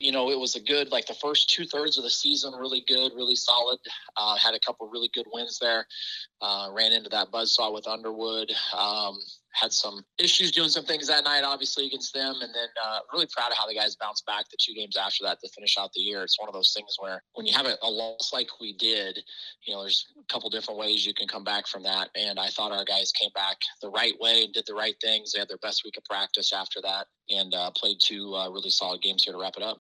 it was a good, like the first 2/3 of the season, really good, really solid. Had a couple really good wins there. Ran into that buzzsaw with Underwood. Had some issues doing some things that night, obviously, against them. And then really proud of how the guys bounced back the 2 games after that to finish out the year. It's one of those things where when you have a loss like we did, there's a couple different ways you can come back from that. And I thought our guys came back the right way and did the right things. They had their best week of practice after that and played 2 really solid games here to wrap it up.